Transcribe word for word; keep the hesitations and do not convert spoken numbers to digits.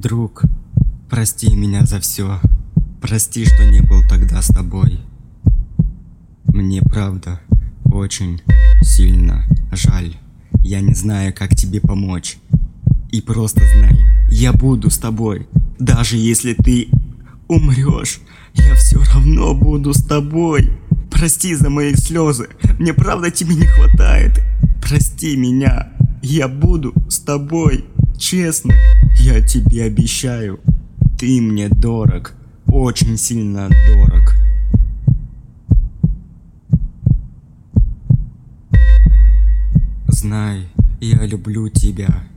Друг, прости меня за все. Прости, что не был тогда с тобой. Мне правда очень сильно жаль. Я не знаю, как тебе помочь. И просто знай, я буду с тобой. Даже если ты умрешь, я все равно буду с тобой. Прости за мои слезы, мне правда тебе не хватает. Прости меня, я буду с тобой. Честно, я тебе обещаю. Ты мне дорог, очень сильно дорог. Знай, я люблю тебя.